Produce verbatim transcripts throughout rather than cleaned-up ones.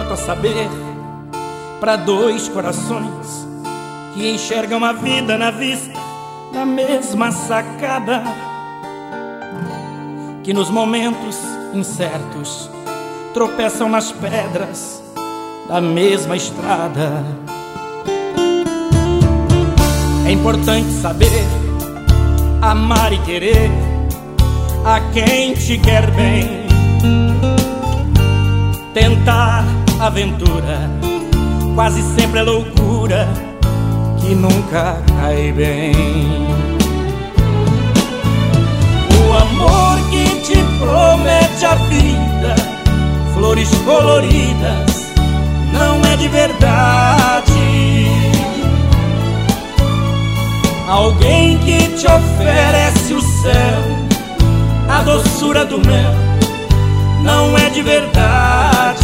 importa saber para dois corações que enxergam a vida na vista da mesma sacada, que nos momentos incertos tropeçam nas pedras da mesma estrada. É importante saber amar e querer a quem te quer bem, tentar aventura quase sempre é loucura que nunca cai bem. O amor que te promete a vida, flores coloridas, não é de verdade. Alguém que te oferece o céu, a doçura do mel, não é de verdade.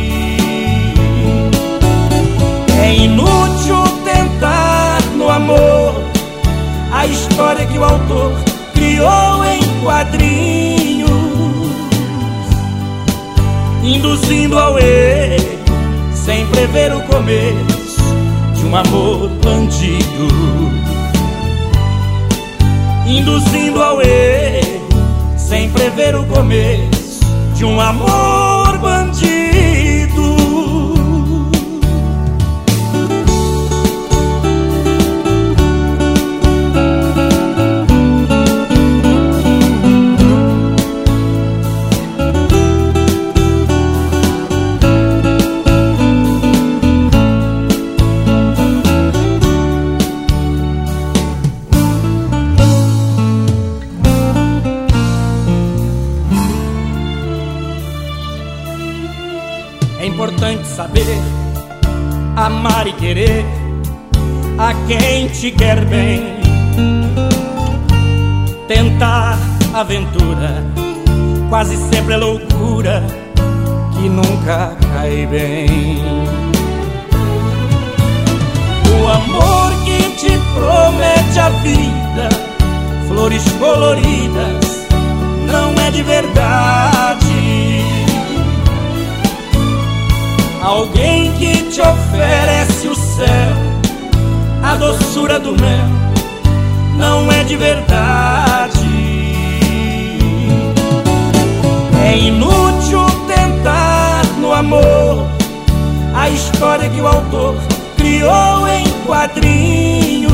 É inútil tentar no amor a história que o autor criou em quadrinhos, induzindo ao erro sem prever o começo de um amor bandido. Induzindo ao erro sem prever o começo de um amor bandido. É importante saber amar e querer a quem te quer bem, tentar aventura quase sempre é loucura que nunca cai bem. O amor que te promete a vida, flores coloridas, não é de verdade. Alguém que te oferece o céu, a doçura do mel, não é de verdade. É inútil tentar no amor a história que o autor criou em quadrinhos,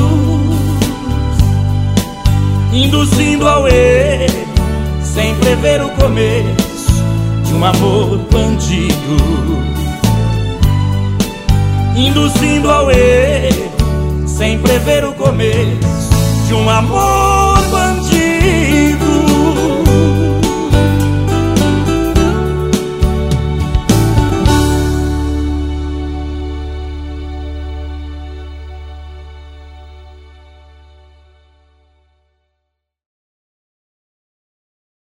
induzindo ao erro sem prever o começo de um amor bandido. Induzindo ao erro sem prever o começo de um amor